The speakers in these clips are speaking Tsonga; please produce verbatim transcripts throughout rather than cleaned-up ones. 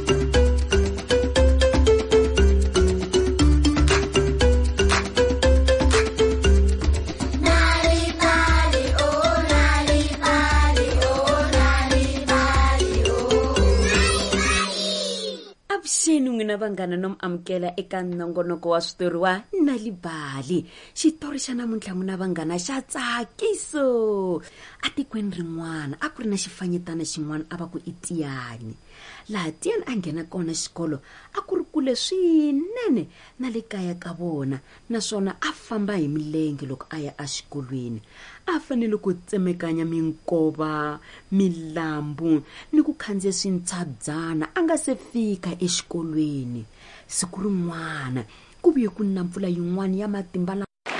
Vanghana nom amkela eka nongonoko wa switori wa Nalibali. Xitori xa namuntlha n'wina vanghana xa tsakiso. A tikweni rin'wana a ku ri na xifanyetana xin'wana a va ku i Tiyani. Laha Tiyani a nghena kona xikolo a ku ri kule swinene na le kaya ka vona, naswona a famba hi milenge loko a ya exikolweni. A fanele ku tsemekanya minkova, milambu ni ku khandziya swintshabyana a nga se fika exikolweni. Siku rin'wana ku vuye ku na mpfula yin'wana ya matimba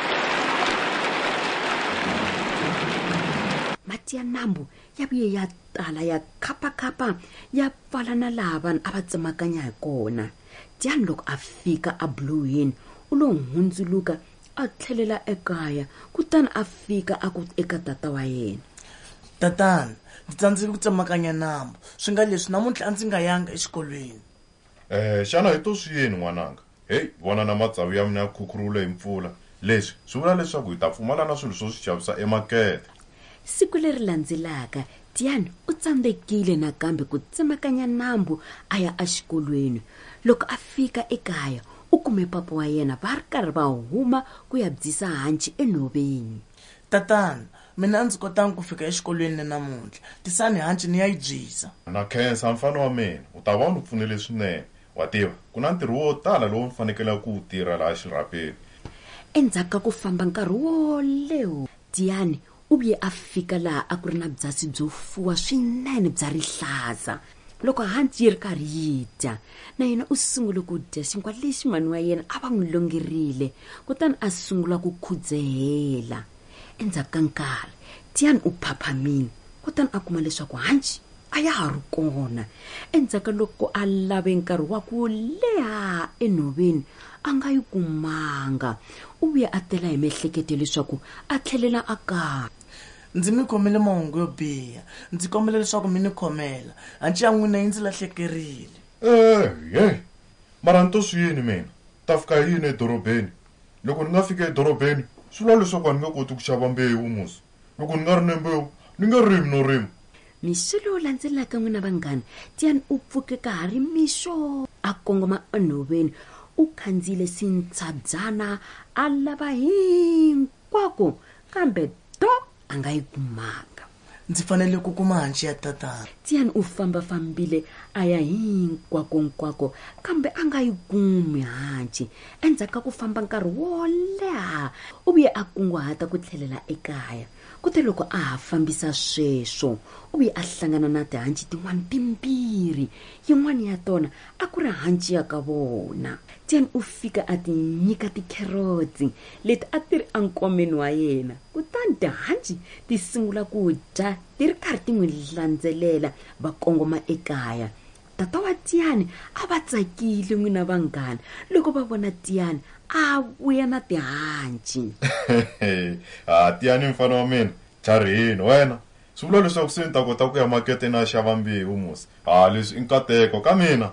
mati ya nambu ya vuye ya tala ya khapa-khapa ya pfala na laha vanhu a va tsemakanya hi kona. Tiyani loko a fika a bluhini u lo hundzuluka a tlhelela ekaya, kutani a fika a ku eka tata wa yena. Tatana, ndzi tsandzeka ku tsemakanya nambu, swi nga leswi namuntlha a ndzi nga yanga exikolweni. Eh, xana hi to swi yini n'wananga? Hey, vona na matsavu ya mina ya khukhurule hi mpfula. Leswi swi vula leswaku hi ta pfumala na swilo swo swi xavisa emakete. Siku leri landzelaka Tiyani u tsandzekile nakambe ku tsemakanya nambu a ya exikolweni. Loko a fika ekaya u kume papa wa yena va ri karhi va huma ku ya byisa hanci enhoveni. Tatana, mina ndzi kotanga ku fika exikolweni namuntlha, tisani hanci ni ya yi byisa. Na khensa mfana wa mina, u ta va u pfunile swinene. Wa tiva ku na ntirho wo tala lowu fanekele ku tirha laha xirhapeni. Endzhaku ku famba nkarhi wo leha Tiyani u vuye a fika laha a ku ri na byasi byo fuwa swinene bya rihlaza. Loko hanci yi ri karhi yi dya, na yena u sungule ku dya xinkwa lexi mani wa yena a va n'wi longerile, kutani a sungula ku khudzehela. Endzhaku ka nkarhi Tiyani u phaphamile, kutani a kuma leswaku hanci a ya ha ri kona. Endzhaku loko a lave nkarhi wa ku leha enhoveni a nga yi kumanga, u vuye a tela hi miehleketo leswaku a tlhelela ekaya. Ndzi mi khomele mahungu yo biha, ndzi kombela leswaku mi ni khomela, hanci ya n'wina yi ndzi lahlekerile. Eh, ye mara ni to swi yini mina? Ta fika yini edorobeni? Loko ni nga fika edorobeni swi vula leswaku a ni nga koti ku xava mbewu musi. Loko ni nga ri na mbewu ni nga rimi no rima. Mixo lowu landzelaka n'wina vanghana, Tiyani u pfuke ka ha ri mixo a kongoma enhoveni, u khandziyile swintshabyana a lava hinkwako, kambe do a nga yi kumanga. Ndzi fanele ku kuma hanci ya tatana. Tiyani u famba fambile a ya hinkwakonkwako, kambe a nga yi kumi hanci. Endzhaku ku famba nkarhi wo leha u vuye a kunguhata ku tlhelela ekaya. Kute loko a ha fambisa sweswo u vuye a hlangana na tihanci tin'wana timbirhi, yin'wana ya tona a ku ri hanci ya ka vona. Tiyani u fika a ti nyika tikherotsi leti a ti ri ankomeni wa yena, kutani tihanci ti sungula ku dya ti ri karhi ti n'wi landzelela va kongoma ekaya. Tata wa Tiyani a va tsakile n'wina vanghana loko va vona Tiyani a vuya na tihanci. Ah, Tiyani mfana wa mina, charini wena. Swi vula leswaku se ni ta kota ku ya makete na xava mbewu musi. Ah, leswi i nkateko ka mina.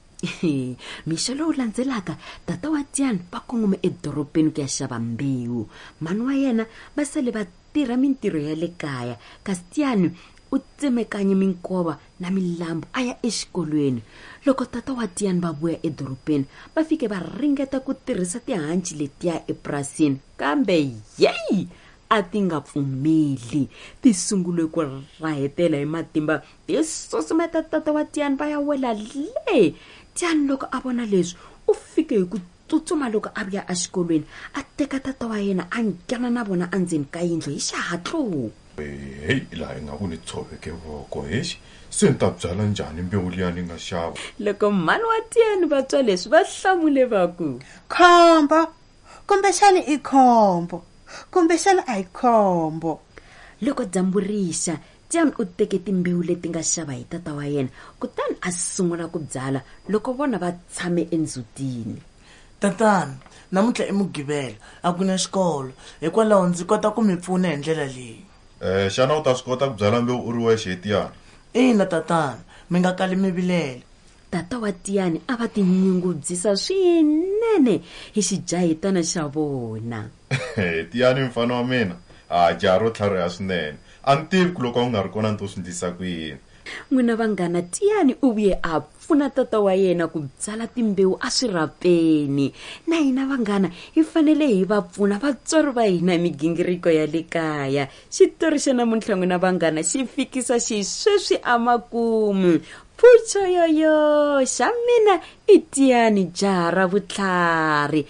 Mixo lowu landzelaka tata wa Tiyani va kongome edorobeni ku ya xava mbewu. Mani wa yena va sale va tirha mintirho ya le kaya, kasi Tiyani u tsemekanye minkova na milambu a ya exikolweni. Loko tata wa Tiyani va vuya edorobeni va fike va ringeta ku tirhisa tihanci letiya epurasini, kambe yeyi a ti nga pfumeli. Ti sungule ku rahetela hi matimba ti susumeta tata wa Tiyani va ya wela le. Tiyani loko a vona leswi u fike hi ku tsutsuma loko a vuya exikolweni a teka tata wa yena a nghena na vona endzeni ka yindlu hi xihatlo. Hey, laha nga ku ni tshoveke voko hexi se ni ta byala njhani mbewu liya ni nga xava? Loko mani wa Tiyani va twa leswi va hlamule va ku khombo, kumbexani i khombo, kumbexani a hi khombo. Loko dyambu rixa Tiyani u teke timbewu leti nga xava hi tata wa yena, kutani a sungula ku byala loko vona va tshame endzutini. Tatana, namuntlha i Mugqivela a ku na xikolo, hikwalaho ndzi kota ku mi pfuna hi ndlela leyi. Eh, xana u ta swi kota ku byala mbewu u ri wexe Tiyani? Ina tatana, mi nga kali mi vilele. tata wa Tiyani a va tinyungubyisa swinene hi xijahitana xa vona. Tiyani mfana wa mina a jaha ro tlhariha swinene a ni tivi ku loko a ku nga ri kona ni to swi ndlisa ku yini. N'wina vanghana Tiyani u vuye a pfuna tata wa yena ku byala timbewu a swirhapeni. Na hina vanghana hi fanele hi va pfuna vatswari va hina hi migingiriko ya le kaya. Xitori xa namuntlha n'wina vanghana xi fikisa xisweswi amakumu. Pfucho yoyo xa mina i Tiyani jaha ra vutlhari.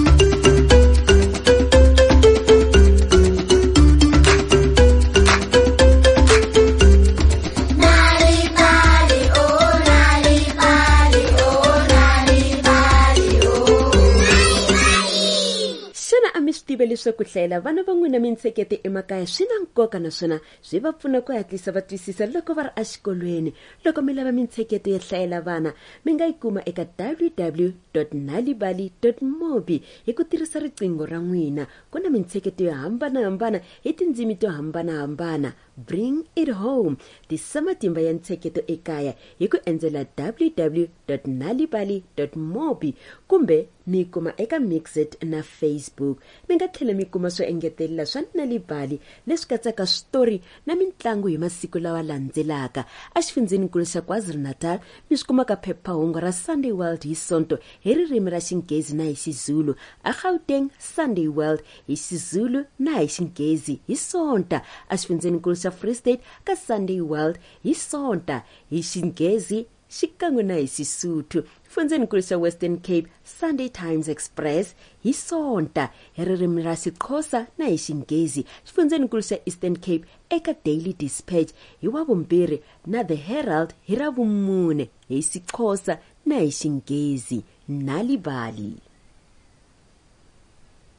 Tiva leswaku hlayela vana va n'wina mintsheketo emakaya swi na nkoka naswona swi va pfuna ku hatlisa va twisisa loko va ri exikolweni. Loko mi lava mintsheketo yo hlayela vana mi nga yi kuma eka w w w dot nalibali dot mobi hi ku tirhisa riqingho ra n'wina. Ku na mintsheketo yo hambanahambana hi tindzimi to hambanahambana. Bring it home. Tisa matimba ya ntsheketo ekaya hi ku endzela w w w dot nalibali dot mobi kumbe mi kuma eka Mixit na Facebook. Mi nga tlhela mi kuma swo engetelela swa Nalibali leswi katsaka switori na mitlangu hi masiku lawa landzelaka. A xifundzeninkulu xa KwaZulu-Natal mi swi kumaka phephahungu ra Sunday World hi Sonto hi ririmi ra Xinghezi na hi Xizulu. A Gauteng Sunday World hi Xizulu na hi Xinghezi hi Sonta. A xifundzeninkulu xa Free State ka Sunday World hi Sonta hi Xinghezi xikan'we na hi Xisuthu. Xifundzeninkulu xa Western Cape Sunday Times Express hi Sonta hi ririmi ra Xixhosa na hi Xinghezi. Xifundzeninkulu xa Eastern Cape eka Daily Dispatch hi Wavumbirhi na The Herald hi Ravumune hi Xixhosa na hi Xinghezi. Nalibali.